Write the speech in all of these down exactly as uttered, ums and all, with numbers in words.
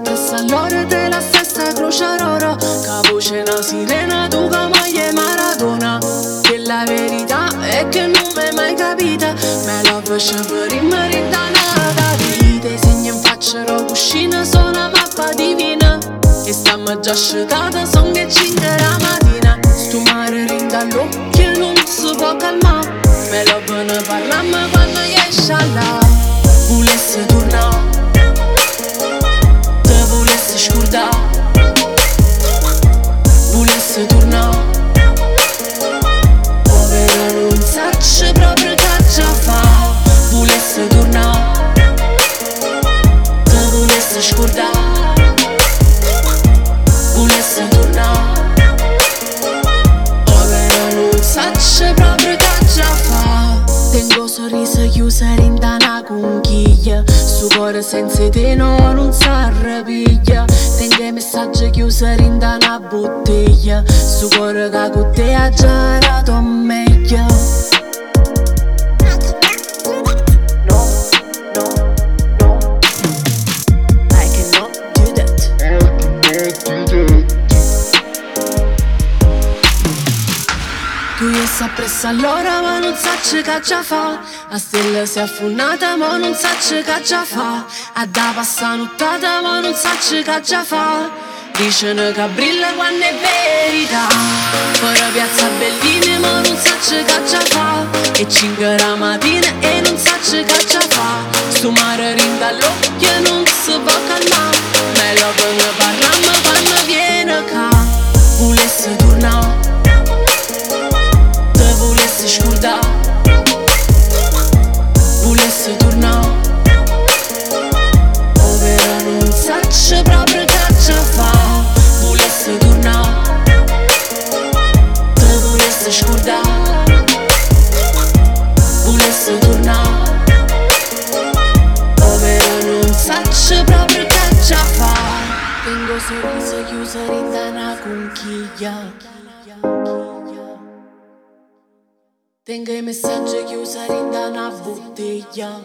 presso all'ora della stessa croce aurora, che voce una sirena, tu che maglia Maradona. Che la verità è che non mi hai mai capita, me la faccio per rimanere dannata. Ti segno in faccia la cuscina, sono una mappa divina, e stiamo già asciugata, son che cinque la mattina. Sto mare rinda all'occhio, non si può calmare, me la ne parlammo quando esce là. Volesse tornare, te volesse scordare, volesse tornare, povera non sacce proprio che già fa. Volesse tornare, te volesse scordare, volesse tornare, povera non sacce proprio che già fa. Tengo sorriso chiuso in una conchiglia, su cuore senza te no non si arrabiglia. Tengo messaggi chiusi in una bottiglia, su cuore che con te ha già dato meglio. No, no, no, I cannot do that. Tu io sapresti allora ma non sacci che già fa. A stella si è affonnata ma non sacci che già fa. A da passa nottata ma non sacci che già fa. Dicono che brilla quando è verità. Fuori piazza Belline ma non sacci che già fa. E cinque la mattina e non sacci che già fa. Sto mare rinda all'occhio e non si può calmare, me lo ne parlammo quando viene qua. Volesse tornare, volesse scordare, volesse tornare, povera non sacce proprio che già fa. Volesse tornare, te volesse scordare, volesse tornare, povera non sacce proprio che già fa. Tengo sorriso chiuso in una conchiglia, tengo i messaggi chiusi in una bottiglia.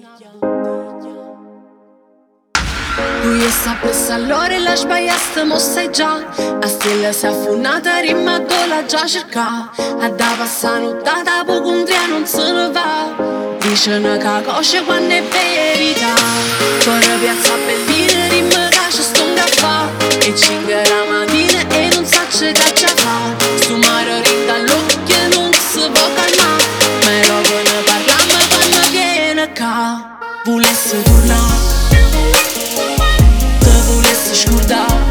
Lui sta presso allora e la sbagliaste mo sai già. A stella si è affonnata rimma la già cerca. A da passa nottata poco un tria non se ne va. Dicono che cosce quando è verità. Fuori piazza Belline rimma che ci sto un caffè. E cinque la mattina e non sacce che già fa. Sto mare rinda all'occhio e non si può calmare, me lo ne parlammo quando viene qua. Volesse tornare, te volesse scordare,